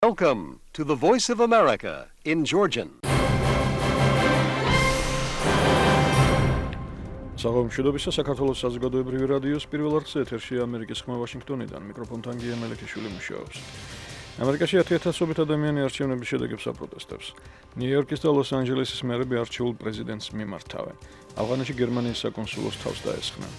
Welcome to the Voice of America in Georgian. Საღამომშვიდობისა საქართველოს საზოგადოებრივი რადიოს პირველ არხზე ეთერშია ამერიკის ხმა ვაშინგტონიდან მიკროფონთან გია მელიქიშვილი მუშაობს. ამერიკაში 10,000 ადამიანი არჩევნების შედეგებს აპროტესტებს. ნიუ-იორკის და ლოს-ანჯელესის მერები არჩეულ პრეზიდენტს მიმართავენ. ავღანეთში გერმანიის საკონსულოს თავს დაესხნენ.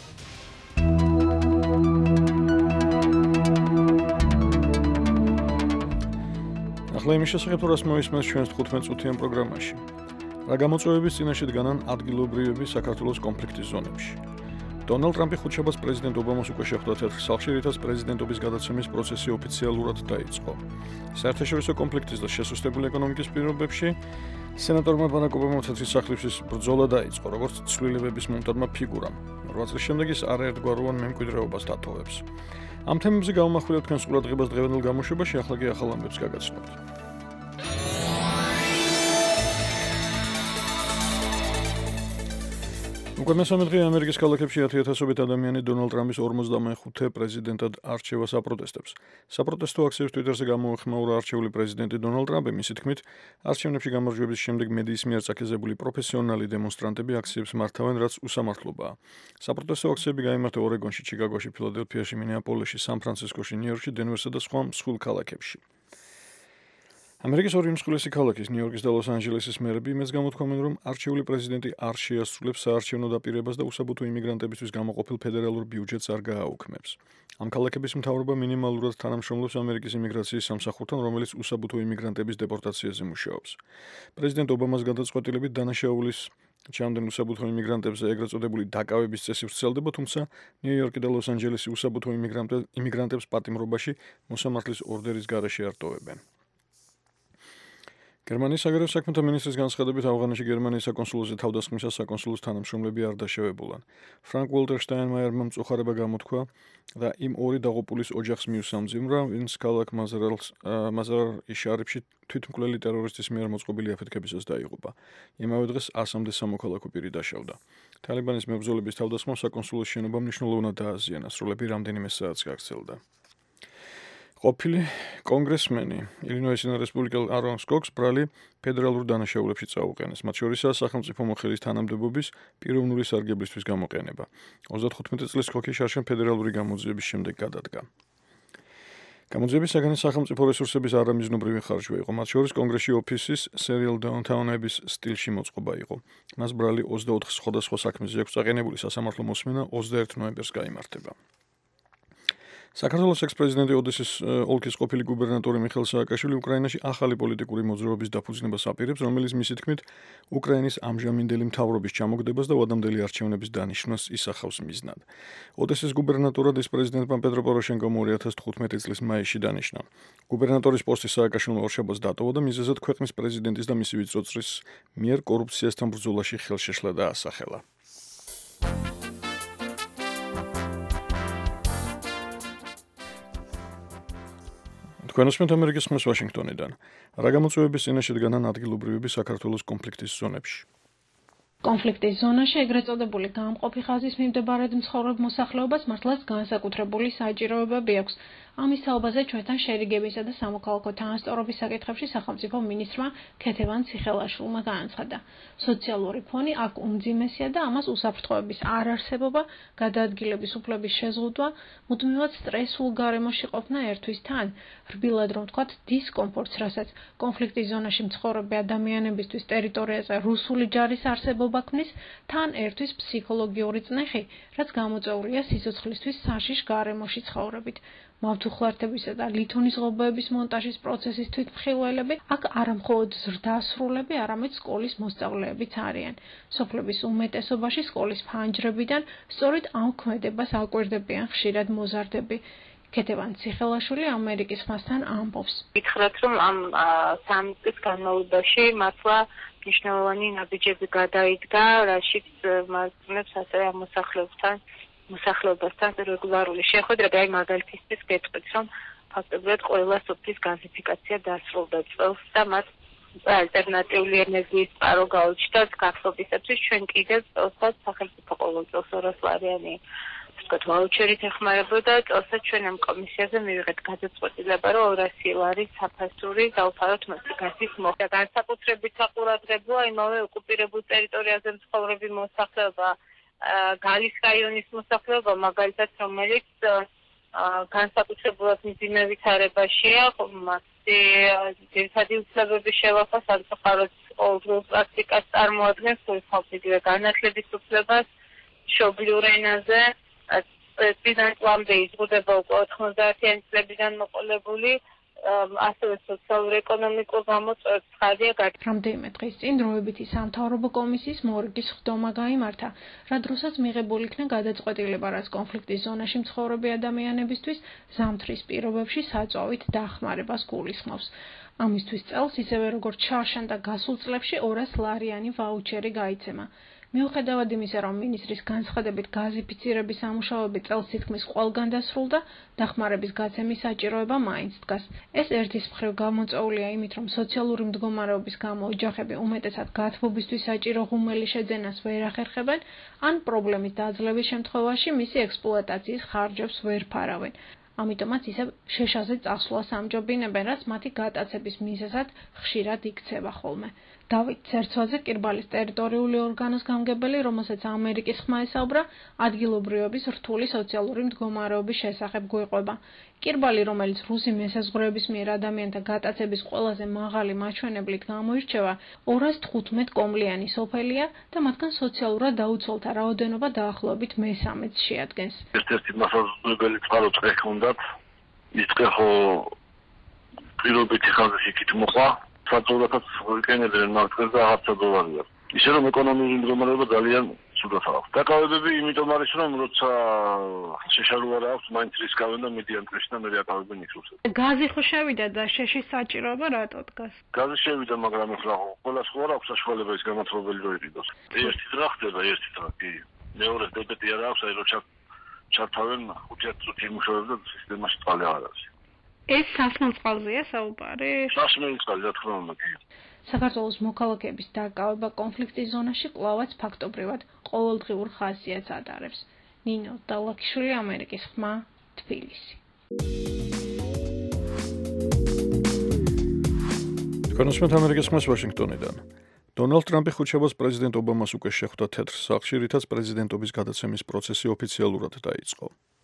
ახლა იმის შესახებ რას მოისმენს ჩვენს 15-წუთიან პროგრამაში. რა გამოწვევების წინაშე დგანან ადგილობრივები საქართველოს კონფლიქტის ზონებში. დონალდ ტრამპი ხუთშაბათს პრეზიდენტ ობამას უკვე შეხვდა თეთრ სახლში, რითაც პრეზიდენტობის გადაცემის პროცესი ოფიციალურად დაიწყო. საერთაშორისო კონფლიქტის და შესუსტებული ეკონომიკის პირობებში სენატორმა ბარაკ ობამამ თეთრი სახლის ბრძოლა დაიწყო, როგორც ცვლილებების მომტანმა ფიგურამ. 8 წლის შემდეგ ის არაერთგვაროვან მემკვიდრეობას დათოვებს. ამ თემებზე გავამახვილებთ თქვენს ყურადღებას დღევანდელ გამოშვებაში, ახლა კი ახალ ამბებს გაგაცნობთ. უკვე მესამე დღე ამერიკის ქალაქებში 10,000 ადამიანი დონალდ ტრამპის 45 პრეზიდენტად არჩევას აპროტესტებს. საპროტესტო აქციებს ტვიტერზე გამოეხმაურა არჩეული პრეზიდენტი დონალდ ტრამპი, მისი თქმით, არჩევნებში გამარჯვების შემდეგ მედიის მიერ წაქეზებული პროფესიონალი დემონსტრანტები აქციებს მართავენ, რაც უსამართლობაა. საპროტესტო აქციები გაიმართა ორეგონში, ჩიკაგოში, ფილადელფიაში, მინეაპოლისში, სან-ფრანცისკოში, ნიუ-იორკში, დენვერსა და სხვა მსხვილ ქალაქებში. ამერიკის ორი უმსხვილესი ქალაქის, ნიუ-იორკის და ლოს-ანჯელესის მერები იმას გამოთქვამენ, რომ არჩეული პრეზიდენტი არ შეასრულებს საარჩევნო დაპირებას და უსაბუთო იმიგრანტებისთვის გამოყოფილ ფედერალურ ბიუჯეტს არ გააუქმებს. ამ ქალაქების მთავრობა მინიმალურად თანამშრომლობს ამერიკის იმიგრაციის სამსახურთან, რომელიც უსაბუთო იმიგრანტების დეპორტაციაზე მუშაობს. პრეზიდენტ ობამას გადაწყვეტილებით დანაშაულის ჩამდენ უსაბუთო იმიგრანტებზე ეგრეთ წოდებული დაკავების წესი ვრცელდება, თუმცა ნიუ-იორკი და ლოს-ანჯელესი უსაბუთო იმიგრანტებს პატიმრობაში მოსამართლის ორდერის გარეშე არ ტოვებენ. გერმანიის საგარეო საქმეთა მინისტრის განცხადებით, ავღანეთში გერმანიის საკონსულოზე თავდასხმისას საკონსულოს თანამშრომლები არ დაშევებულან. ფრანკ უოლტერ შტაინმაიერმა მწუხარება გამოთქვა და იმ ორი დაღუპულის ოჯახს მიუსამძიმრა, ვინც ქალაქ მაზარ-ი-შარიფში თვითმკვლელი ტერორისტის მიერ მოწყობილი აფეთქებისას დაიღუპა. იმავე დღეს 100-მდე სამოქალაქო პირი დაშავდა. თალიბანის მებრძოლების თავდასხმამ საკონსულოს შენობა მნიშვნელოვნად დააზიანა, სროლები რამდენიმე საათს გაგრძელდა. ყოფილი კონგრესმენი ილინოისის რესპუბლიკელ არონ სკოკს ბრალი ფედერალურ დანაშაულებში წაუყენეს, მათ შორისაა სახელმწიფო მოხელის თანამდებობის პიროვნული სარგებლისთვის გამოყენება. 35 წლის სკოკი შარშან ფედერალური გამოძიების შემდეგ გადადგა. გამოძიების საგანი სახელმწიფო რესურსების არამიზნობრივი ხარჯვა იყო, მათ შორის კონგრესში ოფისის სერიალ დაუნთაუნების სტილში მოწყობა იყო. მას ბრალი 24 სხვადასხვა საქმეზე აქვს წაყენებული, სასამართლო მოსმენა 21 ნოემბერს გაიმართება. საქართველოს ექს-პრეზიდენტი ოდესის ოლქის ყოფილი გუბერნატორი მიხეილ სააკაშვილი უკრაინაში ახალი პოლიტიკური მოძრაობის დაფუძნებას აპირებს, რომელიც მისი თქმით უკრაინის ამჟამინდელი მთავრობის ჩამოგდებას და ვადამდელი არჩევნების დანიშვნას ისახავს მიზნად. ოდესის გუბერნატორად ის პრეზიდენტმა პეტრო პოროშენკომ 2015 წლის მაისში დანიშნა. გუბერნატორის პოსტი სააკაშვილმა ორშაბათს დატოვა და მიზეზად ქვეყნის პრეზიდენტის და მისი ვიწროწრის მიერ კორუფციასთან ბრძოლაში ხელშეშლა დაასახელა. თქვენოსმენთ ამერიკის ხმას ვაშინგტონიდან. რა გამოწვევების წინაშე დგანან ადგილობრივები საქართველოს კონფლიქტის ზონებში. კონფლიქტის ზონაში ეგრეთ წოდებული გამყოფი ხაზის მიმდებარედ მცხოვრებ მოსახლეობას მართლაც განსაკუთრებული საჭიროებები აქვს. ამის თაობაზე ჩვენთან შერიგებისა და სამოქალაქო თანასწორობის საკითხებში სახელმწიფო მინისტრმა ქეთევან ციხელაშვილმა განაცხადა. სოციალური ფონი აქ უმძიმესია და ამას უსაფრთხოების არარსებობა, გადაადგილების უფლების შეზღუდვა, მუდმივად სტრესულ გარემოში ყოფნა ერთვის თან, რბილად რომ ვთქვათ, დისკომფორტს, რასაც კონფლიქტის ზონაში მცხოვრები ადამიანებისთვის ტერიტორიაზე რუსული ჯარის არსებობა ქმნის, თან ერთვის ფსიქოლოგიური წნეხი, რაც გამოწვეულია სიცოცხლისთვის საშიშ გარემოში ცხოვრებით. მავთუხლართებისა და ლითონის ღობეების მონტაჟის პროცესის თვითმხილველები აქ არამხოლოდ ზრდასრულები, არამედ სკოლის მოსწავლეებიც არიან. სოფლების უმეტესობაში სკოლის ფანჯრებიდან სწორედ ამ ქმედებას აკვირდებიან ხშირად მოზარდები. ქეთევან ციხელაშვილი ამერიკის ხმასთან ამბობს. გითხრათ, რომ ამ 3 წლის განმავლობაში მართლა მნიშვნელოვანი ნაბიჯები გადაიდგა, რაშიც მასწავლებს ასევე ამ მოსახლეობასთან რეგულარული შეხვედრები, აი მაგალითისთვის გეტყვით, რომ ფაქტობრივად ყველა სოფლის გაზიფიკაცია დასრულდა წელს და მათ ალტერნატიული ენერგიის წყარო გაუჩნდათ გახსოვისათვის ჩვენ კიდევ წელსაც სახელმწიფო ყოველ წელს 200 ლარიანი ვთქვათ, ვაუჩერით ეხმარებოდა, წელსაც ჩვენ ამ კომისიაზე მივიღეთ გადაწყვეტილება, რომ 200 ლარი საფასური დავფაროთ მასიკასის მოხდა. განსაკუთრებით საყურადღებოა იმავე ოკუპირებულ ტერიტორიაზე მცხოვრები მოსახლეობა, გალის რაიონის მოსახლეობა, მაგალითად, რომელიც განსაკუთრებულად მძიმე ვითარებაშია, მასზე ძირითადი უფლებების შევახვა სამწუხაროდ ყოველდღიურ პრაქტიკას წარმოადგენს, ხალხიდივე განათლების უფლებას, მშობლიურ ენაზე, წლიდან წლამდე იზღუდება უკვე 90-იანი წლებიდან მოყოლებული, ასევე სოციალურ-ეკონომიკურ გამოწვევებს ხარია გაჩნდა. რამდენიმე დღის წინ დროებითი სამთავრობო კომისიის მორგის ხდომა გაიმართა, რა დროსაც მიღებული იქნა გადაწყვეტილება, რაც კონფლიქტის ზონაში მცხოვრები ადამიანებისთვის ზამთრის პირობებში საწვავით დახმარებას გულისხმობს. ამისთვის წელს, ისევე როგორც შარშან და გასულ წლებში 200 ლარიანი ვაუჩერი გაიცემა. მიუხედავად იმისა, რომ მინისტრის განცხადებით გაზიფიცირების სამუშაოები წელს თითქმის ყველგან დასრულდა, დახმარების გაცემის საჭიროება მაინც დგას. ეს ერთის მხრივ გამოწვეულია იმით, რომ სოციალური მდგომარეობის გამო ოჯახები უმეტესად გათბობისთვის საჭირო ღუმელი შეძენას ვერ ახერხებენ, ან პრობლემის დაძლევის შემთხვევაში მისი ექსპლუატაციის ხარჯებს ვერ ფარავენ. ამიტომაც ისევ შეშაზე წასვლას ამჯობინებენ, რაც მათი გატაცების მიზეზად ხშირად იქცევა ხოლმე. დავით ცერცვაძე, კირბალის ტერიტორიული ორგანოს გამგებელი, რომელსაც ამერიკის ხმა ესაუბრა, ადგილობრივების რთული სოციალური მდგომარეობის შესახებ გვიყვება. კირბალი, რომელიც რუსი მესაზღვრეების მიერ ადამიანთა გატაცების ყველაზე მაღალი მაჩვენებლით გამოირჩევა, 215 კომლიანი სოფელია და მათგან სოციალურად დაუცველთა რაოდენობა დაახლოებით მესამედს შეადგენს. ერთ-ერთი მასაზღვრებელი წყარო წრე ჰქონდათ, ის წრე ხო პირობითი ხაზში იქით მოყვა, საძოვრათაც ვიკენებდნენ მაგას და $1000. ისე რომ ეკონომიკური მდგომარეობა ძალიან ცუდად აქვს. დაკავებები იმიტომ არის, რომ როცა შეშალო არ აქვს, მაინც რისკავენ და მიდიან ტყეში და მე აკავებენ იქ რუსებს. გაზი ხო შევიდა და შეშის საჭიროება რატო დგას? გაზი შევიდა, მაგრამ ახლა ყველას ხო არ აქვს საშუალება ის გამათბობელი რო იყიდოს. ერთი დღე ხდება, ერთი დღე კი. მეორე დებეტი არ აქვს, აი რომ ჩართავენ 5 წუთი იმუშავებს და სისტემაში წყალი არ არის. ეს სასმელ წყალზეა საუბარი? სასმელი წყალი, რა თქმა უნდა, კი. საქართველოს მოქალაქეების დაკავება კონფლიქტის ზონაში კვლავაც ფაქტობრივად ყოველდღიურ ხასიათს ატარებს. ნინო დალაქიშვილი, ამერიკის ხმა, თბილისი. კონსმეთ ამერიკის ხმას ვაშინგტონიდან. დონალდ ტრამპი ხუთშაბათს პრეზიდენტ ობამას უკვე შეხვდა თეთრ სახლში, რითაც პრეზიდენტობის გადაცემის პროცესი ოფიციალურად დაიწყო.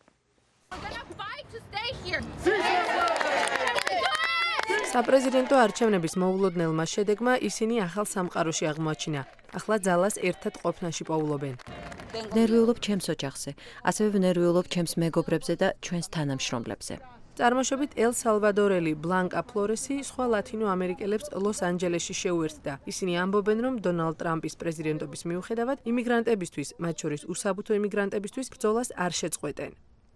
საპრეზიდენტო არჩევნების მოულოდნელმა შედეგმა ისინი ახალ სამყაროში აღმოაჩინა. ახლა ძალას ერთად ყოფნაში პოულობენ. ნერვიულობ ჩემს ოჯახზე, ასევე ვნერვიულობ ჩემს მეგობრებზე და ჩვენს თანამშრომლებზე. წარმოშობით ელ სალვადორელი ბლანკა ფლორესი სხვა ლათინო ამერიკელებს ლოს-ანჯელესში შეუერთდა. ისინი ამბობენ, რომ დონალდ ტრამპის პრეზიდენტობის მიუხედავად იმიგრანტებისთვის, მათ შორის უსაბუთო იმიგრანტებისთვის ბრძოლას არ შეწყვეტენ.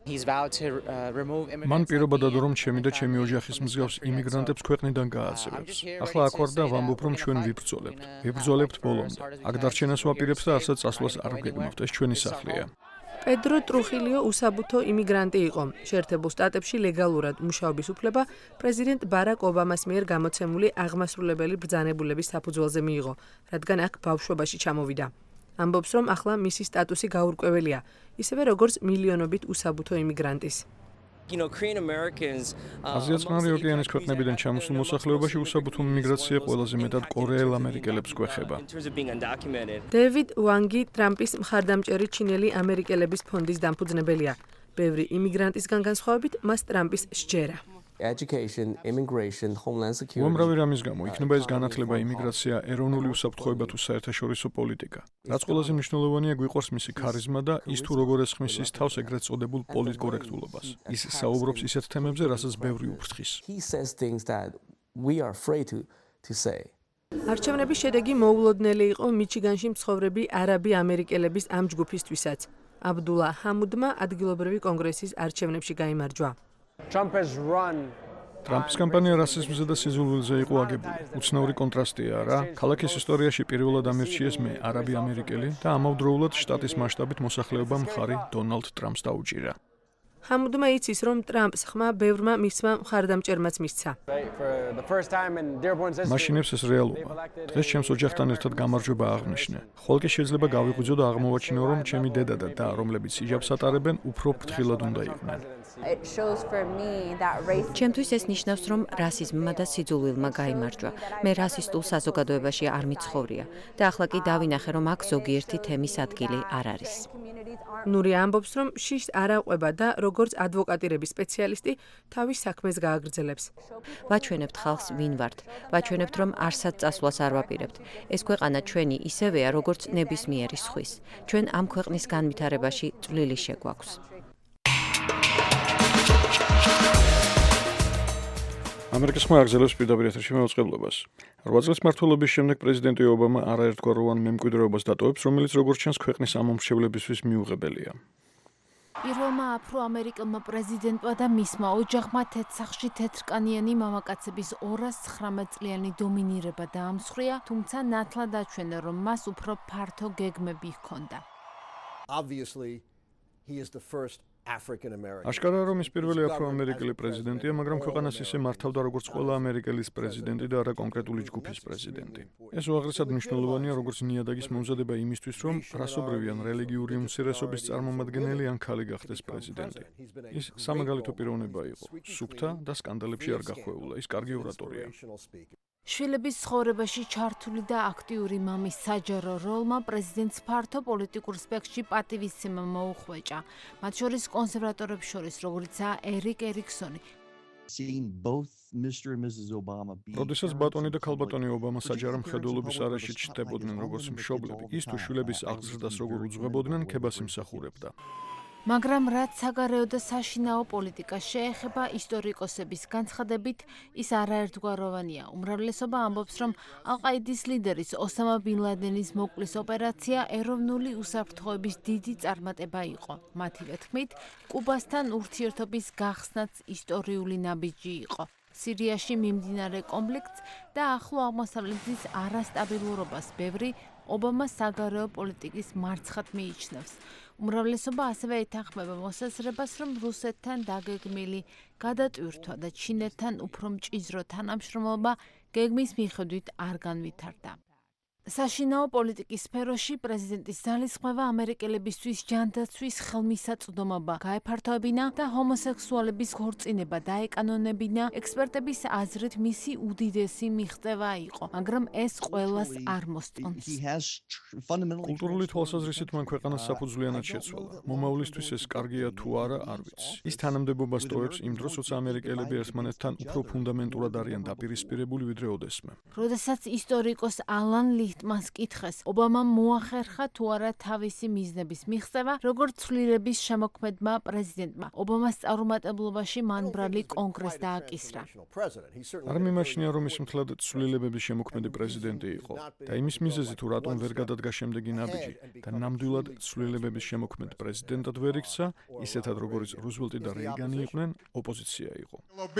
მან პირობა დადო, რომ ჩემი და ჩემი ოჯახის მსგავს იმიგრანტებს ქვეყნიდან გააძევებს. ახლა აქ ვარ და ვამბობ, რომ ჩვენ ვიბრძოლებთ. ვიბრძოლებთ ბოლომდე. აქ დარჩენას ვაპირებთ და არსად წასვლას არ ვგეგმავთ. ეს ჩვენი სახლია. პედრო ტრუხილიო უსაბუთო იმიგრანტი იყო. შეერთებულ შტატებში ლეგალურად მუშაობის უფლება პრეზიდენტ ბარაკ ობამას მიერ გამოცემული აღმასრულებელი ბრძანებულების საფუძველზე მიიღო, რადგან აქ ბავშვობაში ჩამოვიდა. ამბობს, რომ ახლა მისი სტატუსი გაურკვეველია, ისევე როგორც მილიონობით უსაბუთო იმიგრანტის. აზია-წყნარი ოკეანის ქვეყნებიდან ჩამოსულ მოსახლეობაში უსაბუთო იმიგრაცია ყველაზე მეტად კორეელ ამერიკელებს გვეხება. დევიდ ვანგი ტრამპის მხარდამჭერი ჩინელი ამერიკელების ფონდის დამფუძნებელია. ბევრი იმიგრანტისგან განსხვავებით, მას ტრამპის სჯერა. უამრავი რამის გამო იქნება ეს განათლება, იმიგრაცია, ეროვნული უსაფრთხოება თუ საერთაშორისო პოლიტიკა. რაც ყველაზე მნიშვნელოვანია, გვიყვარს მისი ქარიზმა და ის თუ როგორ ესხმის ის თავს ეგრეთ წოდებულ პოლიტკორექტულობას. ის საუბრობს ისეთ თემებზე, რასაც ბევრი უფრთხის. არჩევნების შედეგი მოულოდნელი იყო მიჩიგანში მცხოვრები არაბი ამერიკელების ამ ჯგუფისთვისაც. აბდულა ჰამუდმა ადგილობრივი კონგრესის არჩევნებში გაიმარჯვა. ტრამპის კამპანია რასიზმზე და სიზულვილზე იყო აგებული. უცნაური კონტრასტია რა. ქალაქის ისტორიაში პირველად ამირჩიეს მე, არაბი ამერიკელი და ამავდროულად შტატის მასშტაბით მოსახლეობამ მხარი დონალდ ტრამპს დაუჭირა. ჰამუდმა იცის, რომ ტრამპს ხმა ბევრმა მისმა მხარდამჭერმაც მისცა. მაშინებს ეს რეალობა. დღეს ჩემს ოჯახთან ერთად გამარჯვება აღნიშნე. ხოლო კი შეიძლება გავიღვიძო და აღმოვაჩინო, რომ ჩემი დედა და და, რომლებიც იჯაბს ატარებენ, უფრო ფრთხილად უნდა იყვნენ. ჩემთვის ეს ნიშნავს, რომ რასიზმმა და სიძულვილმა გაიმარჯვა. მე რასისტულ საზოგადოებაში არ მიცხოვრია და ახლა კი დავინახე, რომ აქ ზოგიერთი თემის ადგილი არ არის. ნური ამბობს, რომ შიშს არ აყვება და როგორც ადვოკატირების სპეციალისტი თავის საქმეს გააგრძელებს. ვაჩვენებთ ხალხს ვინ ვართ. ვაჩვენებთ, რომ არსად წასვლას არ ვაპირებთ. ეს ქვეყანა ჩვენი ისევეა, როგორც ნებისმიერი სხვის. ჩვენ ამ ქვეყნის განვითარებაში წვლილი შეგვაქვს. ამერიკის ხმა აგზელებს პირდაპირ ეთერში მოწყებლობას. 8 წლის მმართველობის შემდეგ პრეზიდენტი ობამა არაერთგვაროვან მემკვიდრეობას დატოვებს, რომელიც როგორც ჩანს ქვეყნის ამომრჩევლებისთვის მიუღებელია. პირველმა აფრო-ამერიკელმა პრეზიდენტმა და მისმა ოჯახმა თეთრსახში თეთრკანიანი მამაკაცების 219 წლიანი დომინირება დაამსხვრია, თუმცა ნათლად აჩვენა, რომ მას უფრო ფართო გეგმები ჰქონდა. აშკარაა, რომ ის პირველი აფრო-ამერიკელი პრეზიდენტია, მაგრამ ქვეყანას ისე მართავდა როგორც ყველა ამერიკელის პრეზიდენტი და არა კონკრეტული ჯგუფის პრეზიდენტი. ეს უაღრესად მნიშვნელოვანია, როგორც ნიადაგის მომზადება იმისთვის, რომ რასობრივი ან რელიგიური უმცირესობის წარმომადგენელი ან ქალი გახდეს პრეზიდენტი. ის სამაგალითო პიროვნება იყო, სუფთა და სკანდალებში არ გახვეულა, ის კარგი ორატორია. შვილების ცხოვრებაში ჩართული და აქტიური მამის საჯარო როლმა პრეზიდენტს ფართო პოლიტიკურ სპექტრში პატივისცემა მოუხვეჭა. მათ შორის კონსერვატორებს შორის, როგორიცაა ერიკ ერიქსონი. როდესაც ბატონი და ქალბატონი ობამა საჯარო მხედველობის არეში ჩნდებოდნენ როგორც მშობლები, ის თუ შვილების აღზრდას როგორ უძღვებოდნენ, ქებას იმსახურებდა. მაგრამ რაც საგარეო და საშინაო პოლიტიკას შეეხება, ისტორიკოსების განცხადებით, ის არაერთგვაროვანია. უმრავლესობა ამბობს, რომ ალ-ყაიდის ლიდერის ოსამა ბინ ლადენის მოკლის ოპერაცია ეროვნული უსაფრთხოების დიდი წარმატება იყო. მათივე თქმით, კუბასთან ურთიერთობის გახსნაც ისტორიული ნაბიჯი იყო. სირიაში მიმდინარე კონფლიქტს და ახლო აღმოსავლეთის არასტაბილურობას ბევრი ობამას საგარეო პოლიტიკის მარცხად მიიჩნევს. უმრავლესობა ასევე ეთანხმება მოსაზრებას, რომ რუსეთთან დაგეგმილი გადატვირთვა და ჩინეთთან უფრო მჭიდრო თანამშრომლობა გეგმის მიხედვით არ განვითარდა. საშინაო პოლიტიკის სფეროში პრეზიდენტის ძალისხმევა ამერიკელებისთვის ჯანდაცვის ხელმისაწვდომობა გაეფართოებინა და ჰომოსექსუალების ქორწინება დაეკანონებინა. ექსპერტების აზრით მისი უდიდესი მიღწევა იყო, მაგრამ ეს ყველას არ მოსწონს. კულტურული თვალსაზრისით მან ქვეყანას საფუძვლიანად შეცვალა. მომავლისთვის ეს კარგია თუ არა, არ ვიცი. ის თანამდებობას ტოვებს იმ დროს, როცა ამერიკელები ერთმანეთთან უფრო ფუნდამენტურად არიან დაპირისპირებული ვიდრე ოდესმე. როდესაც ისტორიკოს ალან მას კითხეს, ობამამ მოახერხა თუ არა თავისი მიზნების მიღწევა, როგორც ცვლილების შემოქმედმა პრეზიდენტმა. ობამას წარუმატებლობაში მან ბრალი კონგრესს დააკისრა. არ მიმაჩნია, რომ ის მთლად ცვლილებების შემოქმედი პრეზიდენტი იყო და იმის მიზეზი თუ რატომ ვერ გადადგა შემდეგი ნაბიჯი და ნამდვილად ცვლილებების შემოქმედ პრეზიდენტად ვერ იქცა, ისეთად როგორც რუზველტი და რეიგანი იყვნენ, ოპოზიცია იყო.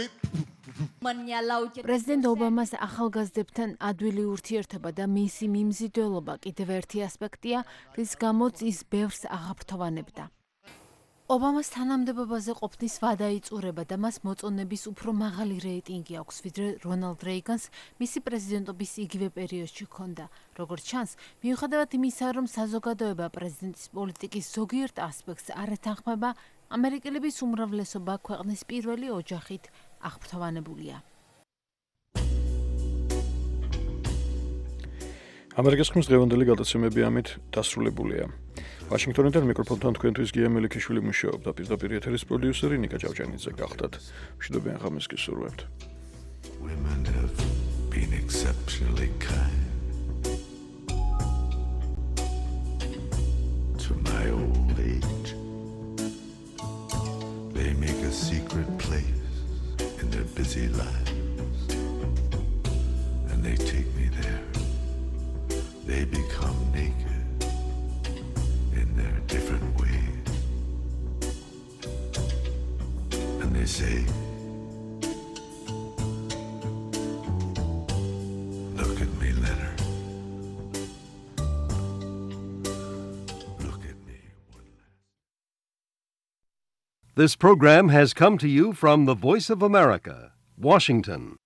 პრეზიდენტ ობამას ახალგაზრდებთან ადვილი ურთიერთობა და მისი მიმზიდველობა კიდევ ერთი ასპექტია, რის გამოც ის ბევრს აღაფრთოვანებდა. ობამას თანამდებობაზე ყოფნის ვადა იწურება და მას მოწონების უფრო მაღალი რეიტინგი აქვს, ვიდრე რონალდ რეიგანს მისი პრეზიდენტობის იგივე პერიოდში ჰქონდა. როგორც ჩანს, მიუხედავად იმისა, რომ საზოგადოება პრეზიდენტის პოლიტიკის ზოგიერთ ასპექტს არ ეთანხმება, ამერიკელების უმრავლესობა ქვეყნის პირველი ოჯახით აღფრთოვანებულია. ამერიკის ხმის დღევანდელი გადაცემები ამით დასრულებულია. ვაშინგტონიდან მიკროფონთან თქვენთვის გია მელიქიშვილი მუშაობდა, პირდაპირ ეთერის პროდიუსერი ნიკა ჭავჭანიძე გახდათ. მშვიდობიან ღამეს გისურვებთ. Women have been exceptionally kind to my old age. They make a secret place in their busy lives and they take me there. They become naked in their different ways. And they say, This program has come to you from the Voice of America, Washington.